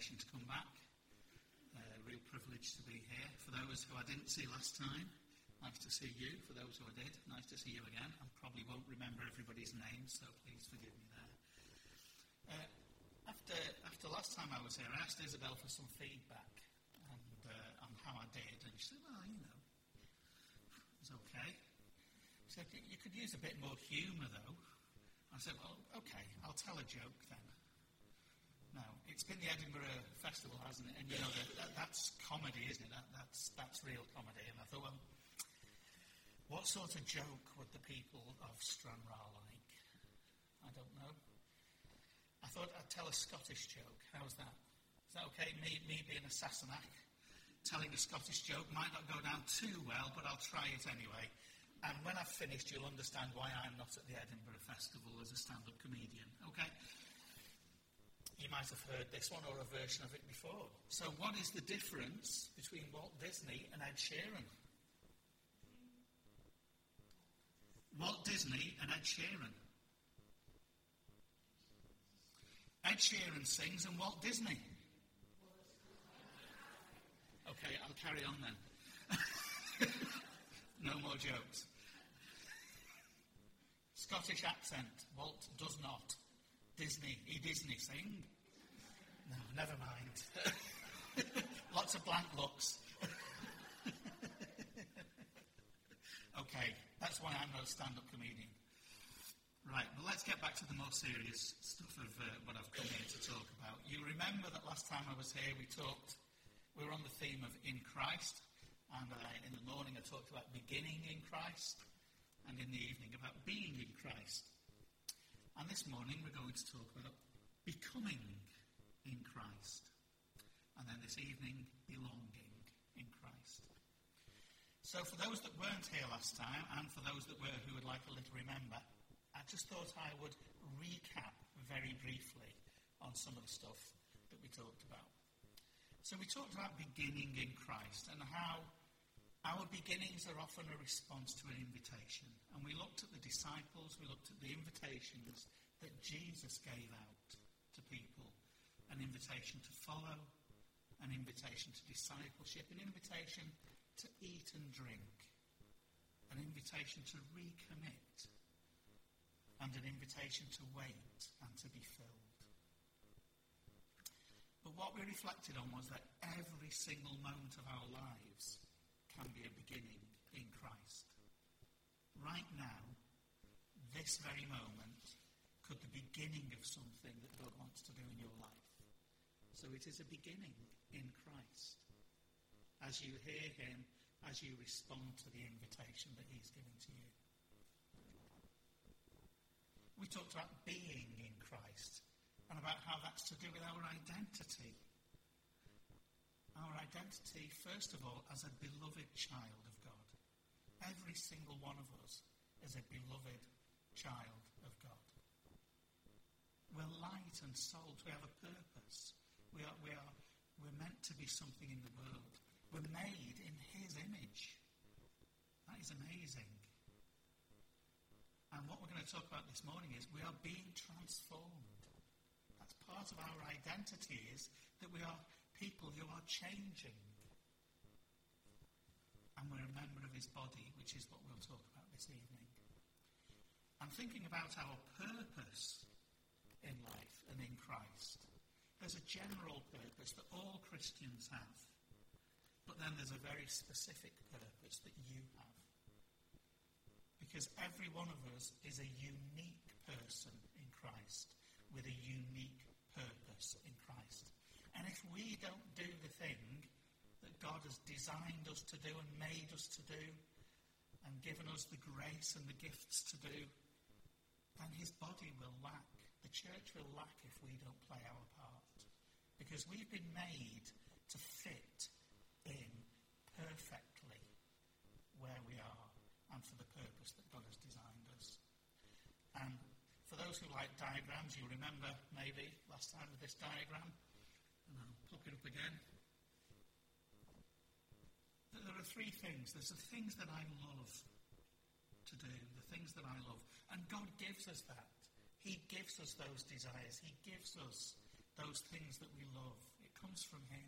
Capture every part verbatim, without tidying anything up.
invitation to come back. Uh, real privilege to be here. For those who I didn't see last time, nice to see you. For those who I did, nice to see you again. I probably won't remember everybody's names, so please forgive me there. Uh, after after last time I was here, I asked Isabel for some feedback and uh, on how I did, and she said, well, you know, it was okay. She said, you could use a bit more humour, though. I said, well, okay, I'll tell a joke then. Now, it's been the Edinburgh Festival, hasn't it? And you know, that, that, that's comedy, isn't it? That, that's that's real comedy. And I thought, well, what sort of joke would the people of Stranraer like? I don't know. I thought I'd tell a Scottish joke. How's that? Is that okay? Me, me being a Sassenach, telling a Scottish joke might not go down too well, but I'll try it anyway. And when I've finished, you'll understand why I'm not at the Edinburgh Festival as a stand-up comedian. Okay? You might have heard this one or a version of it before. So what is the difference between Walt Disney and Ed Sheeran? Walt Disney and Ed Sheeran. Ed Sheeran sings and Walt Disney. Okay, I'll carry on then. No more jokes. Scottish accent. Walt does not. Disney. He Disney sing. No, never mind. Lots of blank looks. Okay, that's why I'm no stand-up comedian. Right, well, let's get back to the more serious stuff of uh, what I've come here to talk about. You remember that last time I was here, we talked, we were on the theme of in Christ, and uh, in the morning I talked about beginning in Christ, and in the evening about being in Christ. And this morning we're going to talk about becoming in Christ. And then this evening, belonging in Christ. So for those that weren't here last time, and for those that were who would like a little remember, I just thought I would recap very briefly on some of the stuff that we talked about. So we talked about beginning in Christ and how our beginnings are often a response to an invitation. And we looked at the disciples, we looked at the invitations that Jesus gave out to people. An invitation to follow, an invitation to discipleship, an invitation to eat and drink, an invitation to recommit, and an invitation to wait and to be filled. But what we reflected on was that every single moment of our lives can be a beginning in Christ. Right now, this very moment, could the beginning of something that God wants to do in your life. So it is a beginning in Christ. As you hear him, as you respond to the invitation that he's given to you. We talked about being in Christ and about how that's to do with our identity. Our identity, first of all, as a beloved child of God. Every single one of us is a beloved child of God. We're light and salt. We have a purpose. We are, we are, we're meant to be something in the world. We're made in his image. That is amazing. And what we're going to talk about this morning is we are being transformed. That's part of our identity, is that we are people who are changing. And we're a member of his body, which is what we'll talk about this evening. I'm thinking about our purpose in life and in Christ. There's a general purpose that all Christians have. But then there's a very specific purpose that you have. Because every one of us is a unique person in Christ with a unique purpose in Christ. And if we don't do the thing that God has designed us to do and made us to do and given us the grace and the gifts to do, then his body will lack. The church will lack if we don't play our part. Because we've been made to fit in perfectly where we are and for the purpose that God has designed us. And for those who like diagrams, you remember maybe last time with this diagram, and I'll pop it up again. There are three things. There's the things that I love to do, the things that I love. And God gives us that. He gives us those desires. He gives us those things that we love. It comes from him.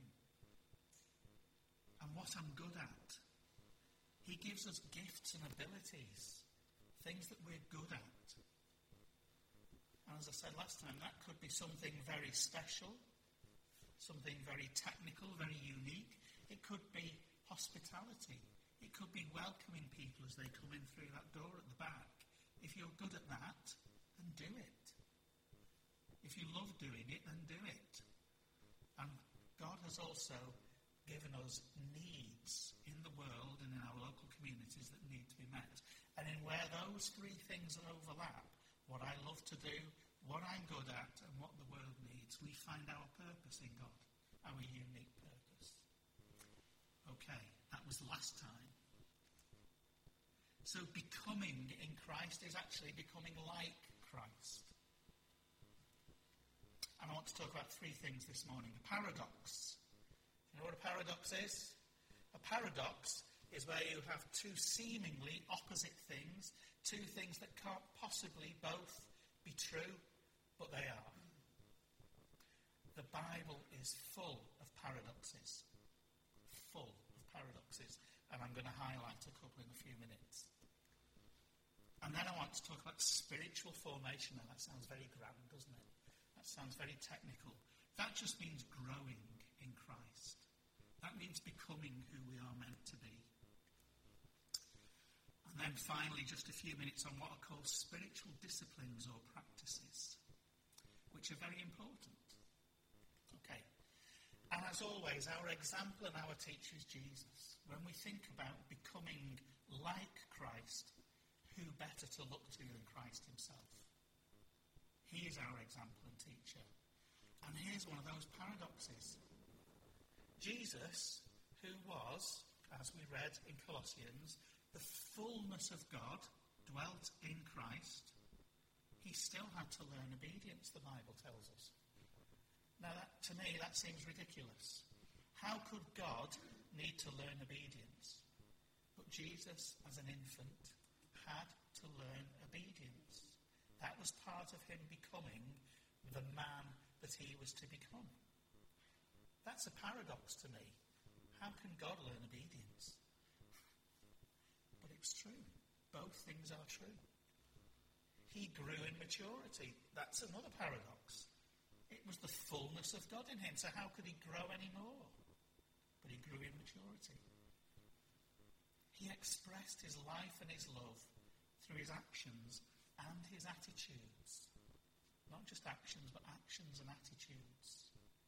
And what I'm good at. He gives us gifts and abilities, things that we're good at. And as I said last time, that could be something very special, something very technical, very unique. It could be hospitality. It could be welcoming people as they come in through that door at the back. If you're good at that, then do it. If you love doing it, then do it. And God has also given us needs in the world and in our local communities that need to be met. And in where those three things overlap, what I love to do, what I'm good at, and what the world needs, we find our purpose in God, our unique purpose. Okay, that was last time. So becoming in Christ is actually becoming like Christ. And I want to talk about three things this morning. A paradox. You know what a paradox is? A paradox is where you have two seemingly opposite things, two things that can't possibly both be true, but they are. The Bible is full of paradoxes. Full of paradoxes. And I'm going to highlight a couple in a few minutes. And then I want to talk about spiritual formation. Now that sounds very grand, doesn't it? That sounds very technical. That just means growing in Christ. That means becoming who we are meant to be. And then finally, just a few minutes on what are called spiritual disciplines or practices, which are very important. Okay. And as always, our example and our teacher is Jesus. When we think about becoming like Christ, who better to look to than Christ himself? He is our example and teacher. And here's one of those paradoxes. Jesus, who was, as we read in Colossians, the fullness of God dwelt in Christ, he still had to learn obedience, the Bible tells us. Now, that, to me, that seems ridiculous. How could God need to learn obedience? But Jesus, as an infant, had to learn obedience. That was part of him becoming the man that he was to become. That's a paradox to me. How can God learn obedience? But it's true. Both things are true. He grew in maturity. That's another paradox. It was the fullness of God in him, so how could he grow any more? But he grew in maturity. He expressed his life and his love through his actions and his attitudes. Not just actions, but actions and attitudes.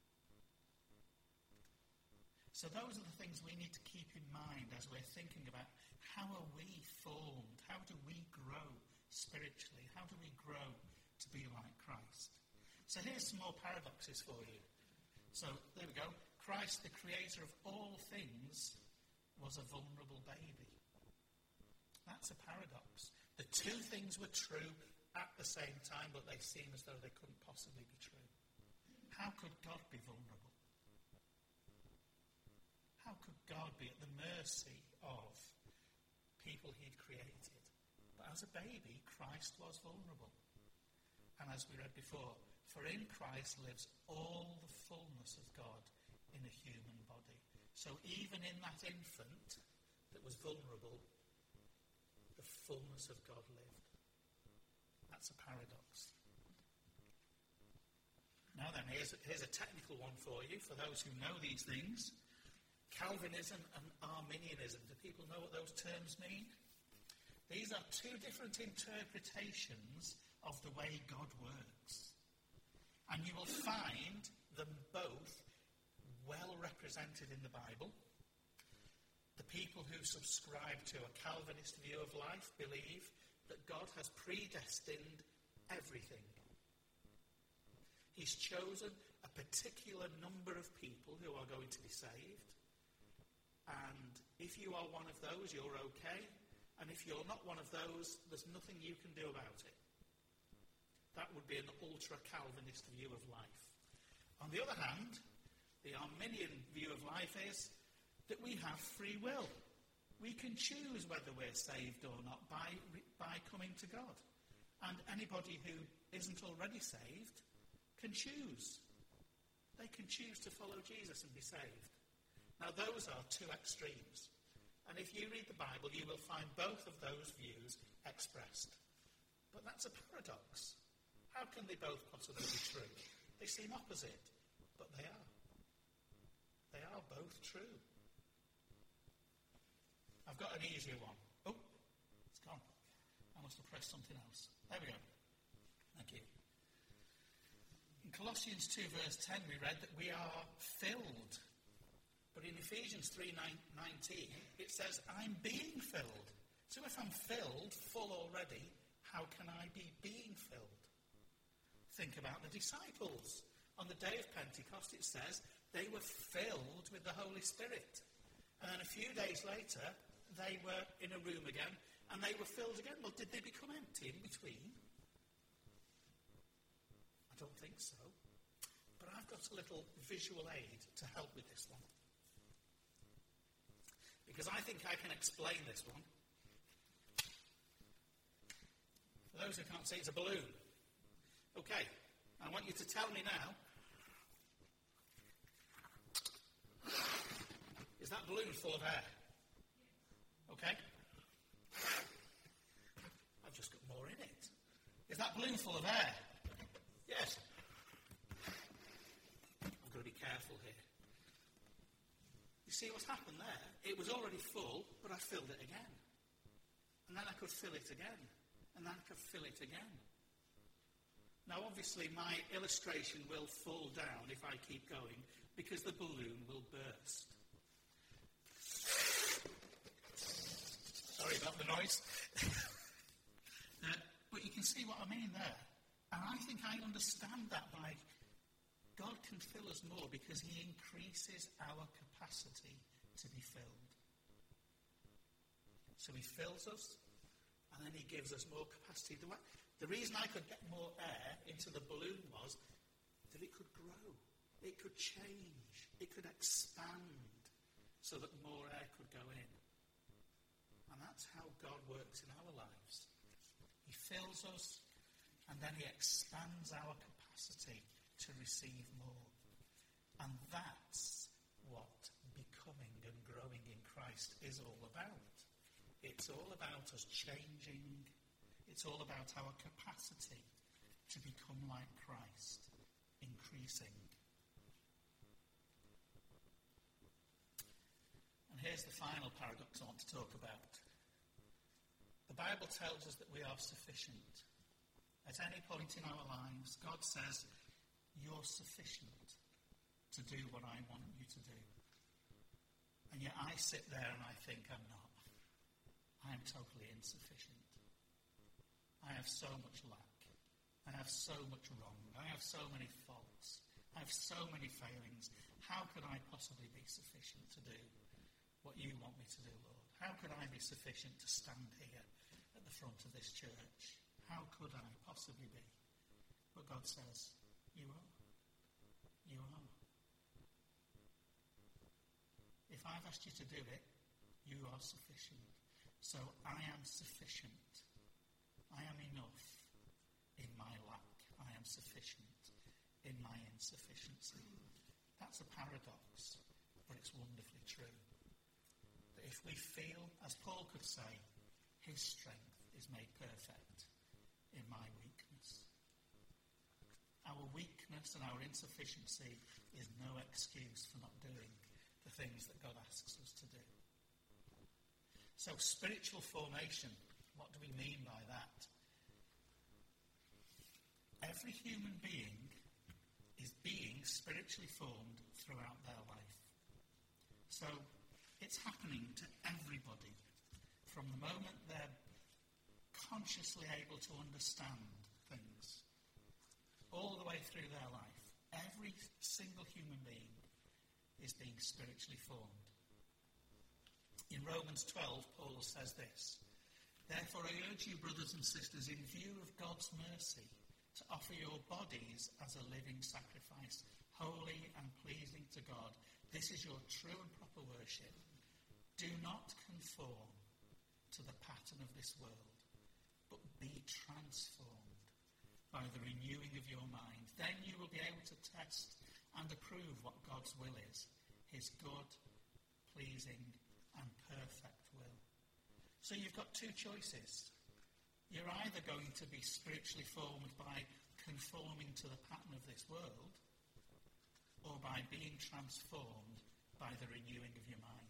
So those are the things we need to keep in mind as we're thinking about how are we formed? How do we grow spiritually? How do we grow to be like Christ? So here's some more paradoxes for you. So there we go. Christ, the creator of all things, was a vulnerable baby. That's a paradox. The two things were true at the same time, but they seem as though they couldn't possibly be true. How could God be vulnerable? How could God be at the mercy of people he'd created? But as a baby, Christ was vulnerable. And as we read before, for in Christ lives all the fullness of God in a human body. So even in that infant that was vulnerable, the fullness of God lived. That's a paradox. Now then, here's a, here's a technical one for you, for those who know these things. Calvinism and Arminianism. Do people know what those terms mean? These are two different interpretations of the way God works. And you will find them both well represented in the Bible. The people who subscribe to a Calvinist view of life believe that God has predestined everything. He's chosen a particular number of people who are going to be saved. And if you are one of those, you're okay. And if you're not one of those, there's nothing you can do about it. That would be an ultra-Calvinist view of life. On the other hand, the Arminian view of life is that we have free will. We can choose whether we're saved or not by, by coming to God. And anybody who isn't already saved can choose. they can choose to follow Jesus and be saved. Now, those are two extremes. And if you read the Bible, you will find both of those views expressed. But that's a paradox. How can they both possibly be true? They seem opposite, but they are. They are both true. I've got an easier one. Oh, it's gone. I must have pressed something else. There we go. Thank you. In Colossians two verse ten we read that we are filled. But in Ephesians three nineteen it says I'm being filled. So if I'm filled, full already, how can I be being filled? Think about the disciples. On the day of Pentecost it says they were filled with the Holy Spirit. And then a few days later they were in a room again and they were filled again. Well, did they become empty in between? I don't think so. But I've got a little visual aid to help with this one. Because I think I can explain this one. For those who can't see, it's a balloon. Okay, I want you to tell me now. Is that balloon full of air? Okay. I've just got more in it. Is that balloon full of air? Yes. I've got to be careful here. You see what's happened there? It was already full, but I filled it again. And then I could fill it again. And then I could fill it again. Now, obviously, my illustration will fall down if I keep going, because the balloon will burst. Sorry about the noise. uh, but you can see what I mean there. And I think I understand that by God can fill us more because he increases our capacity to be filled. So he fills us, and then he gives us more capacity. The, way, the reason I could get more air into the balloon was that it could grow. It could change. It could expand so that more air could go in. And that's how God works in our lives. He fills us, and then he expands our capacity to receive more. And that's what becoming and growing in Christ is all about. It's all about us changing. It's all about our capacity to become like Christ, increasing. And here's the final paradox I want to talk about. The Bible tells us that we are sufficient. At any point in our lives, God says, you're sufficient to do what I want you to do. And yet I sit there and I think I'm not. I am totally insufficient. I have so much lack. I have so much wrong. I have so many faults. I have so many failings. How could I possibly be sufficient to do what you want me to do, Lord? How could I be sufficient to stand here at the front of this church? How could I possibly be? But God says, you are. You are. If I've asked you to do it, you are sufficient. So I am sufficient. I am enough in my lack. I am sufficient in my insufficiency. That's a paradox, but it's wonderfully true. That if we feel, as Paul could say, his strength is made perfect in my weakness. Our weakness and our insufficiency is no excuse for not doing the things that God asks us to do. So spiritual formation, what do we mean by that? Every human being is being spiritually formed throughout their life. So it's happening to everybody from the moment they're consciously able to understand things all the way through their life. Every single human being is being spiritually formed. In Romans twelve, Paul says this, therefore I urge you, brothers and sisters, in view of God's mercy, to offer your bodies as a living sacrifice, holy and pleasing to God. This is your true and proper worship. Do not conform to the pattern of this world, but be transformed by the renewing of your mind. Then you will be able to test and approve what God's will is, his good, pleasing, and perfect will. So you've got two choices. You're either going to be spiritually formed by conforming to the pattern of this world, or by being transformed by the renewing of your mind.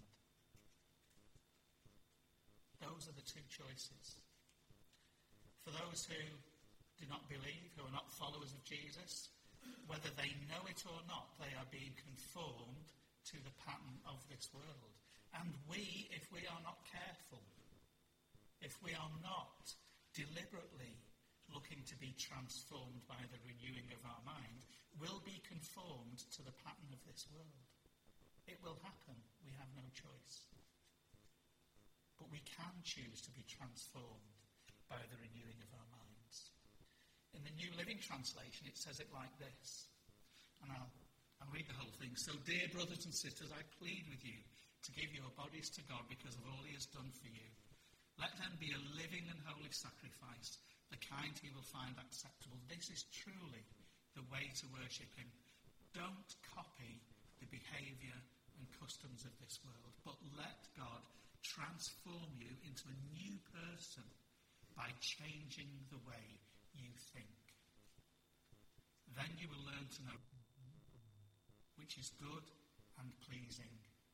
Those are the two choices. For those who do not believe, who are not followers of Jesus, whether they know it or not, they are being conformed to the pattern of this world. And we, if we are not careful, if we are not deliberately looking to be transformed by the renewing of our mind, will be conformed to the pattern of this world. It will happen. We have no choice. But we can choose to be transformed by the renewing of our minds. In the New Living Translation, it says it like this. And I'll, I'll read the whole thing. So, dear brothers and sisters, I plead with you to give your bodies to God because of all he has done for you. Let them be a living and holy sacrifice, the kind he will find acceptable. This is truly the way to worship him. Don't copy the behaviour and customs of this world, but let God transform you into a new person by changing the way you think. Then you will learn to know which is good and pleasing.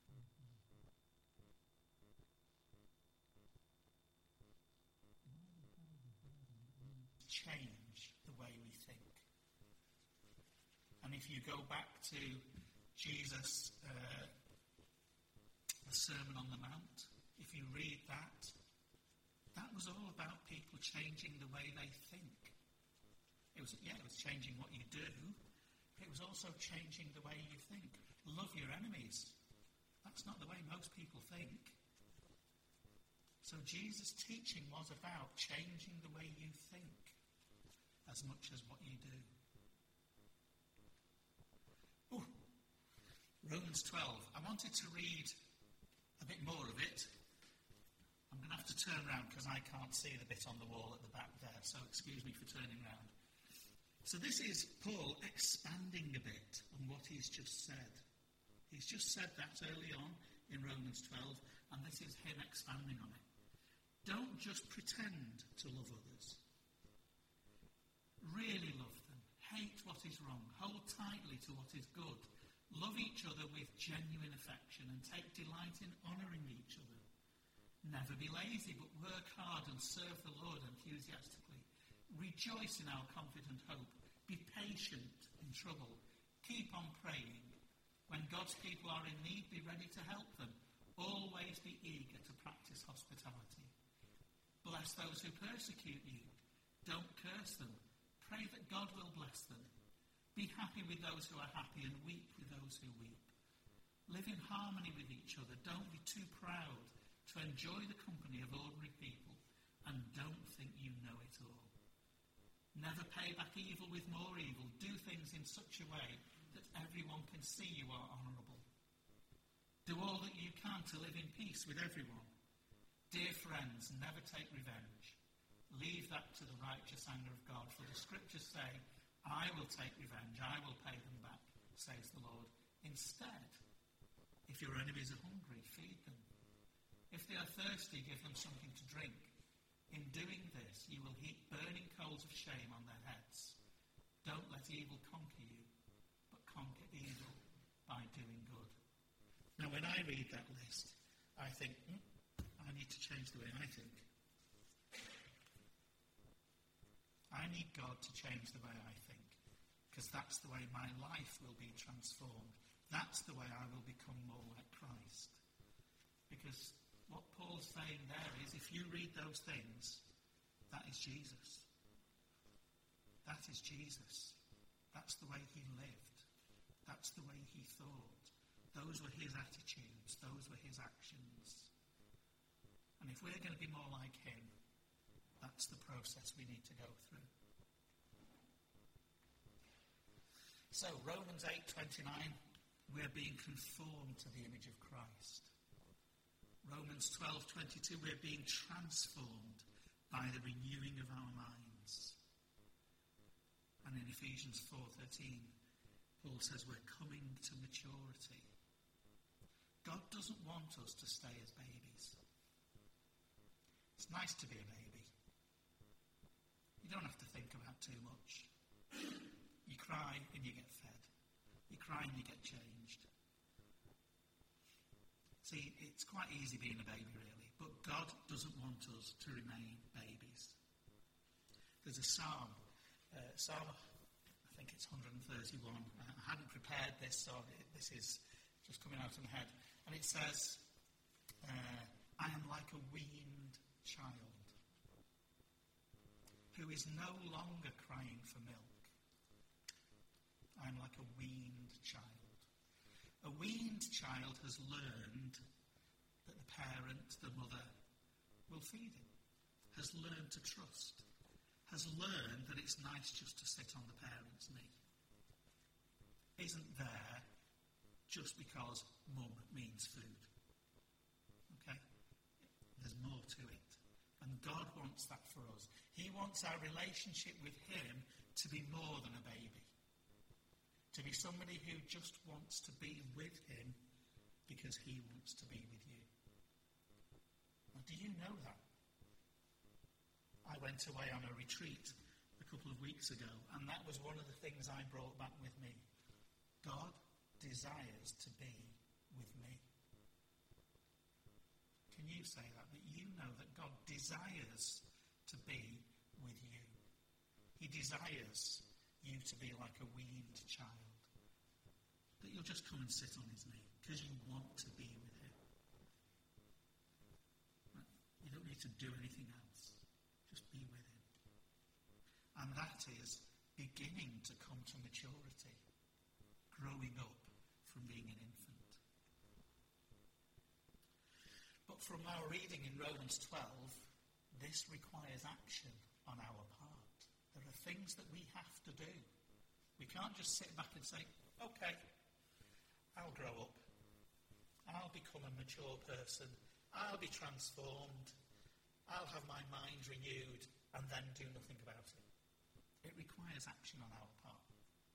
Change the way we think. And if you go back to Jesus' uh, the Sermon on the Mount, if you read that, that was all about people changing the way they think. It was, yeah, it was changing what you do, but it was also changing the way you think. Love your enemies. That's not the way most people think. So Jesus' teaching was about changing the way you think as much as what you do. Ooh, Romans twelve. I wanted to read a bit more of it. I'm going to have to turn around because I can't see the bit on the wall at the back there, so excuse me for turning round. So this is Paul expanding a bit on what he's just said. He's just said that early on in Romans twelve, and this is him expanding on it. Don't just pretend to love others. Really love them. Hate what is wrong. Hold tightly to what is good. Love each other with genuine affection and take delight in honouring each other. Never be lazy, but work hard and serve the Lord enthusiastically. Rejoice in our confident hope. Be patient in trouble. Keep on praying. When God's people are in need, be ready to help them. Always be eager to practice hospitality. Bless those who persecute you. Don't curse them. Pray that God will bless them. Be happy with those who are happy and weep with those who weep. Live in harmony with each other. Don't be too proud to enjoy the company of ordinary people, and don't think you know it all. Never pay back evil with more evil. Do things in such a way that everyone can see you are honourable. Do all that you can to live in peace with everyone. Dear friends, never take revenge. Leave that to the righteous anger of God, for the scriptures say, I will take revenge, I will pay them back, says the Lord. Instead, if your enemies are hungry, feed them. If they are thirsty, give them something to drink. In doing this, you will heap burning coals of shame on their heads. Don't let evil conquer you, but conquer evil by doing good. Now, when I read that list, I think, mm, I need to change the way I think. I need God to change the way I think, because that's the way my life will be transformed. That's the way I will become more like Christ. Because what Paul's saying there is, if you read those things, that is Jesus. That is Jesus. That's the way he lived. That's the way he thought. Those were his attitudes. Those were his actions. And if we're going to be more like him, that's the process we need to go through. So, Romans eight twenty-nine, we're being conformed to the image of Christ. Romans twelve twenty-two, we're being transformed by the renewing of our minds. And in Ephesians four thirteen, Paul says we're coming to maturity. God doesn't want us to stay as babies. It's nice to be a baby. You don't have to think about too much. You cry and you get fed. You cry and you get changed. See, it's quite easy being a baby, really. But God doesn't want us to remain babies. There's a psalm, uh, Psalm, I think it's one thirty-one. I hadn't prepared this, so this is just coming out of my head. And it says, uh, I am like a weaned child who is no longer crying for milk. I am like a weaned child. A weaned child has learned that the parent, the mother, will feed him, has learned to trust, has learned that it's nice just to sit on the parent's knee. Isn't there just because mum means food. Okay? There's more to it. And God wants that for us. He wants our relationship with him to be more than a baby. To be somebody who just wants to be with him because he wants to be with you. Now, do you know that? I went away on a retreat a couple of weeks ago, and that was one of the things I brought back with me. God desires to be with me. Can you say that? That you know that God desires to be with you. He desires you to be like a weaned child. That you'll just come and sit on his knee because you want to be with him. You don't need to do anything else. Just be with him. And that is beginning to come to maturity. Growing up from being an infant. But from our reading in Romans twelve, this requires action on our part. There are things that we have to do. We can't just sit back and say, okay, I'll grow up. I'll become a mature person. I'll be transformed. I'll have my mind renewed and then do nothing about it. It requires action on our part.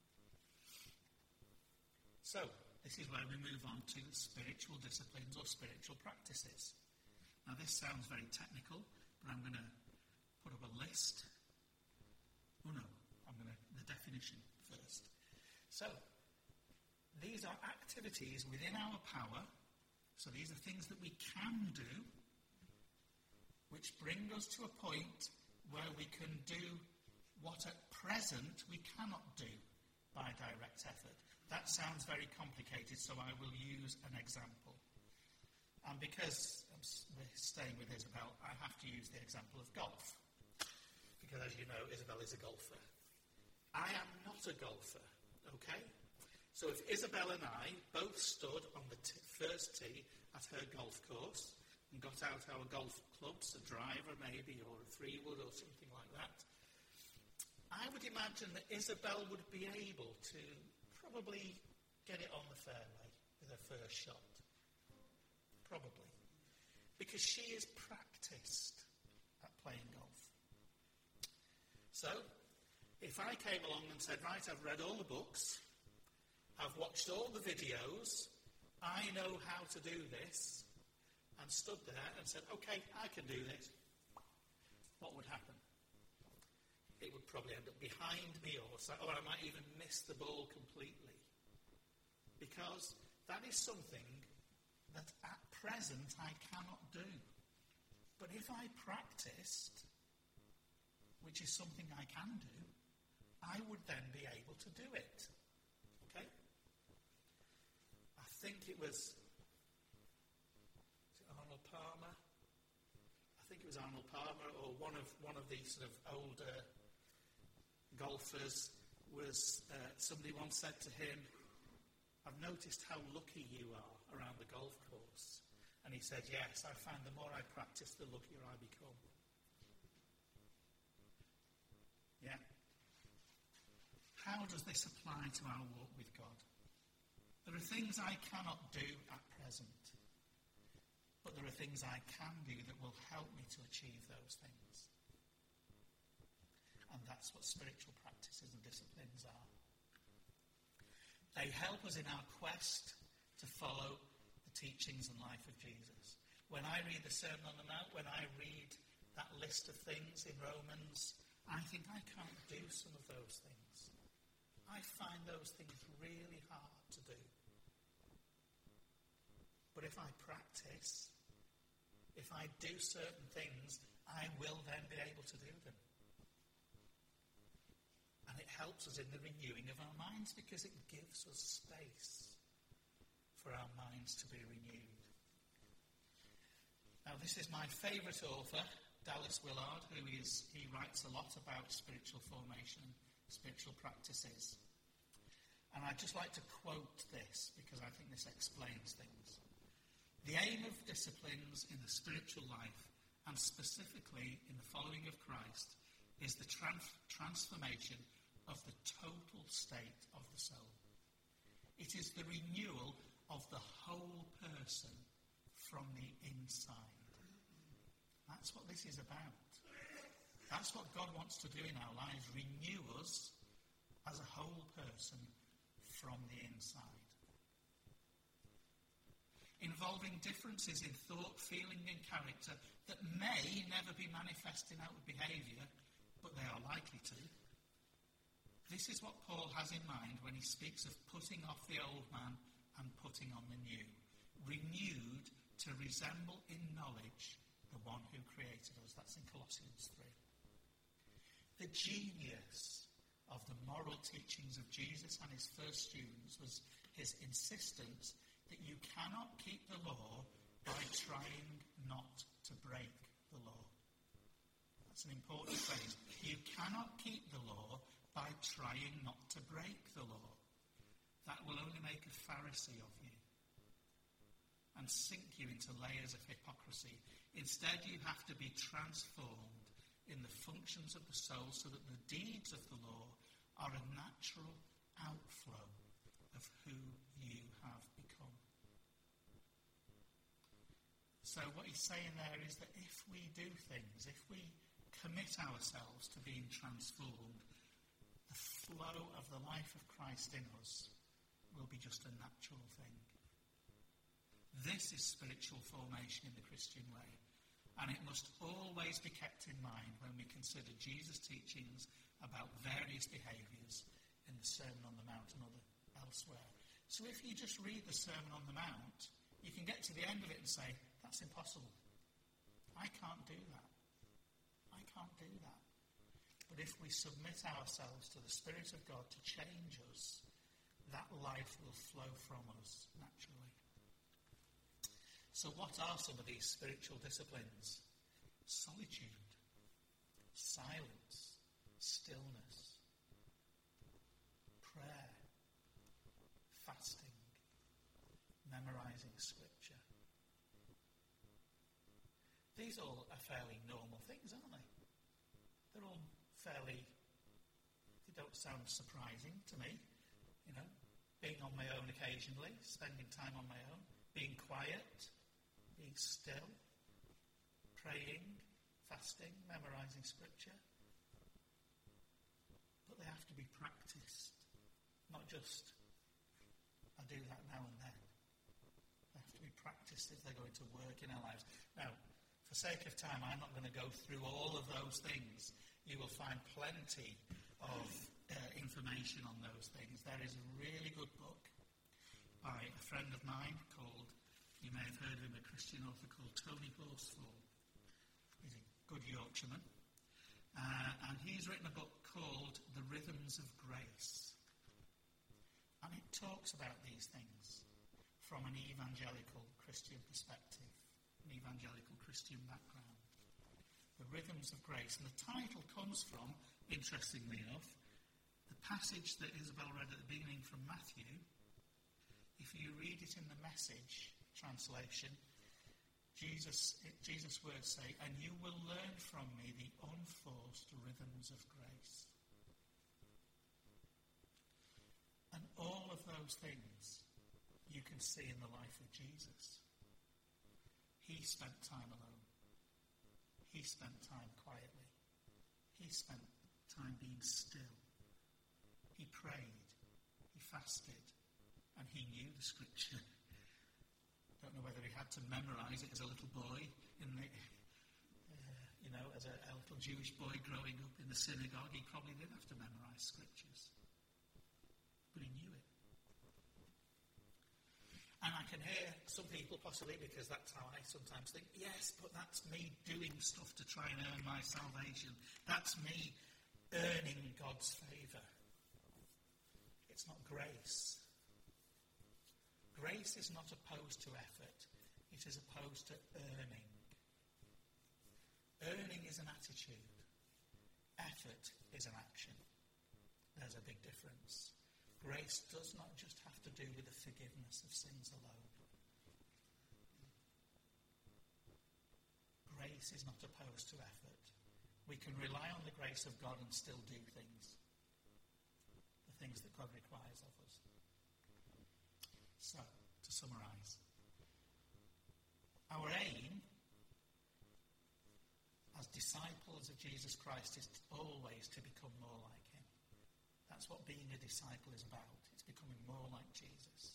So, this is where we move on to spiritual disciplines or spiritual practices. Now, this sounds very technical, but I'm going to put up a list. Oh no, I'm going to, the definition first. So, these are activities within our power. So these are things that we can do, which bring us to a point where we can do what at present we cannot do by direct effort. That sounds very complicated, so I will use an example. And because I'm staying with Isabel, I have to use the example of golf. Because as you know, Isabel is a golfer. I am not a golfer, okay? So if Isabel and I both stood on the t- first tee at her golf course and got out our golf clubs, a driver maybe, or a three-wood or something like that, I would imagine that Isabel would be able to probably get it on the fairway with her first shot. Probably. Because she is practiced at playing golf. So, if I came along and said, right, I've read all the books, I've watched all the videos, I know how to do this, and stood there and said, okay, I can do this, what would happen? It would probably end up behind me, or, so, or I might even miss the ball completely. Because that is something that at present I cannot do. But if I practiced, which is something I can do, I would then be able to do it. Okay? I think it was, was it Arnold Palmer? I think it was Arnold Palmer, or one of one of these sort of older golfers was, uh, somebody once said to him, I've noticed how lucky you are around the golf course. And he said, yes, I find the more I practice, the luckier I become. Yeah? How does this apply to our walk with God? There are things I cannot do at present, but there are things I can do that will help me to achieve those things. And that's what spiritual practices and disciplines are. They help us in our quest to follow the teachings and life of Jesus. When I read the Sermon on the Mount, when I read that list of things in Romans, I think I can't do some of those things. I find those things really hard to do. But if I practice, if I do certain things, I will then be able to do them. And it helps us in the renewing of our minds because it gives us space for our minds to be renewed. Now, this is my favourite author, Dallas Willard, who is, he writes a lot about spiritual formation, spiritual practices. And I'd just like to quote this because I think this explains things. The aim of disciplines in the spiritual life, and specifically in the following of Christ, is the trans- transformation of the total state of the soul. It is the renewal of the whole person from the inside. That's what this is about. That's what God wants to do in our lives, renew us as a whole person from the inside. Involving differences in thought, feeling and character that may never be manifest in outward behaviour, but they are likely to. This is what Paul has in mind when he speaks of putting off the old man and putting on the new, renewed to resemble in knowledge the one who created us. That's in Colossians three. The genius of the moral teachings of Jesus and his first students was his insistence that you cannot keep the law by trying not to break the law. That's an important phrase. You cannot keep the law by trying not to break the law. That will only make a Pharisee of you and sink you into layers of hypocrisy. Instead, you have to be transformed in the functions of the soul so that the deeds of the law are a natural outflow of who you have become. So what he's saying there is that if we do things, if we commit ourselves to being transformed, the flow of the life of Christ in us will be just a natural thing. This is spiritual formation in the Christian way, and it must always be kept in mind when we consider Jesus' teachings about various behaviours in the Sermon on the Mount and other elsewhere. So if you just read the Sermon on the Mount, you can get to the end of it and say, that's impossible. I can't do that. I can't do that. But if we submit ourselves to the Spirit of God to change us, that life will flow from us naturally. So what are some of these spiritual disciplines? Solitude, silence, stillness, prayer, fasting, memorizing scripture. These all are fairly normal things, aren't they? They're all fairly, they don't sound surprising to me. You know, being on my own occasionally, spending time on my own, being quiet, being still, praying, fasting, memorizing scripture. But they have to be practiced, not just, I do that now and then. They have to be practiced if they're going to work in our lives. Now, for sake of time, I'm not going to go through all of those things. You will find plenty of uh, information on those things. There is a really good book by a friend of mine called, you may have heard of him, a Christian author called Tony Horsfall. He's a good Yorkshireman. Uh, and he's written a book called The Rhythms of Grace. And it talks about these things from an evangelical Christian perspective, an evangelical Christian background. The Rhythms of Grace. And the title comes from, interestingly enough, the passage that Isabel read at the beginning from Matthew. If you read it in the Message translation, Jesus, it, Jesus' words say, and you will learn from me the unforced rhythms of grace. And all of those things you can see in the life of Jesus. He spent time alone. He spent time quietly. He spent time being still. He prayed. He fasted. and he knew the scripture. Don't know whether he had to memorize it as a little boy, in the, uh, you know, as a, a little Jewish boy growing up in the synagogue. He probably didn't have to memorize scriptures, but he knew it. And I can hear some people, possibly because that's how I sometimes think, yes, but that's me doing stuff to try and earn my salvation. That's me earning God's favour. It's not grace. Grace is not opposed to effort. It is opposed to earning. Earning is an attitude. Effort is an action. There's a big difference. Grace does not just have to do with the forgiveness of sins alone. Grace is not opposed to effort. We can rely on the grace of God and still do things. The things that God requires of us. So, to summarise. Our aim as disciples of Jesus Christ is always to become more like him. That's what being a disciple is about. It's becoming more like Jesus.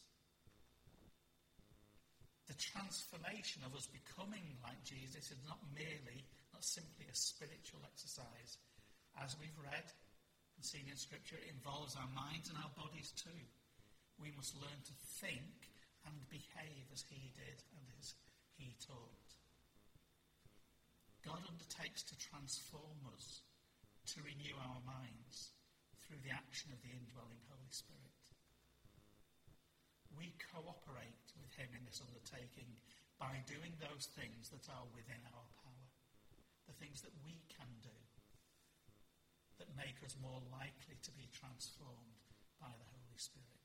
The transformation of us becoming like Jesus is not merely, not simply a spiritual exercise. As we've read and seen in Scripture, it involves our minds and our bodies too. We must learn to think and behave as he did and as he taught. God undertakes to transform us, to renew our minds, through the action of the indwelling Holy Spirit. We cooperate with him in this undertaking by doing those things that are within our power, the things that we can do that make us more likely to be transformed by the Holy Spirit.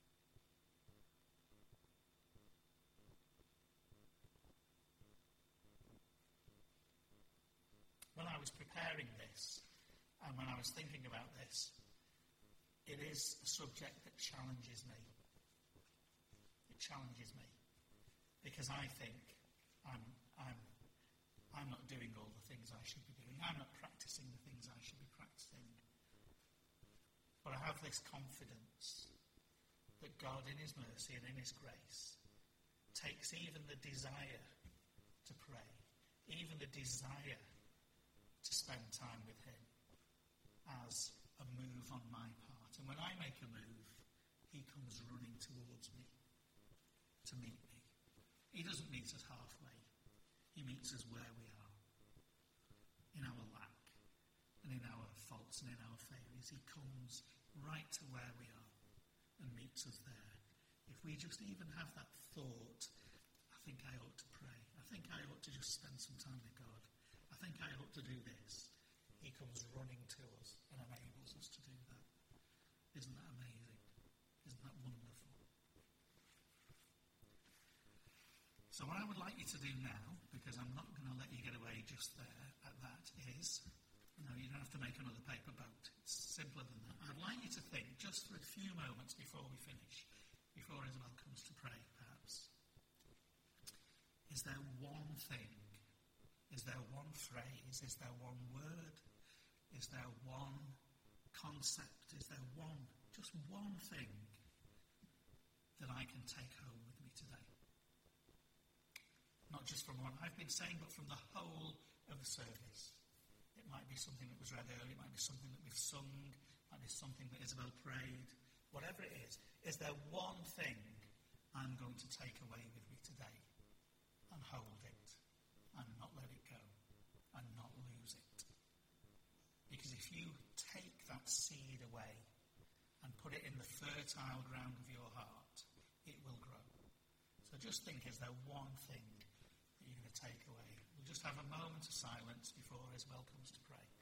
When I was preparing this, and when I was thinking about this, it is a subject that challenges me. It challenges me. Because I think I'm, I'm, I'm not doing all the things I should be doing. I'm not practicing the things I should be practicing. But I have this confidence that God in his mercy and in his grace takes even the desire to pray, even the desire to spend time with him as a move on my part. And when I make a move, he comes running towards me to meet me. He doesn't meet us halfway. He meets us where we are. In our lack and in our faults and in our failures. He comes right to where we are and meets us there. If we just even have that thought, I think I ought to pray. I think I ought to just spend some time with God. I think I ought to do this. He comes running to us and enables us to do that. Isn't that amazing? Isn't that wonderful? So what I would like you to do now, because I'm not going to let you get away just there at that, is, no, you don't have to make another paper boat. It's simpler than that. I'd like you to think, just for a few moments before we finish, before Isabel comes to pray, perhaps, is there one thing, is there one phrase, is there one word, is there one concept, is there one, just one thing that I can take home with me today? Not just from what I've been saying, but from the whole of the service. It might be something that was read earlier, it might be something that we've sung, it might be something that Isabel prayed. Whatever it is, is there one thing I'm going to take away with me today and hold it and not let it go and not lose it? Because if you take that seed away and put it in the fertile ground of your heart, it will grow. So just think, is there one thing that you're going to take away? We'll just have a moment of silence before Isabel comes to pray.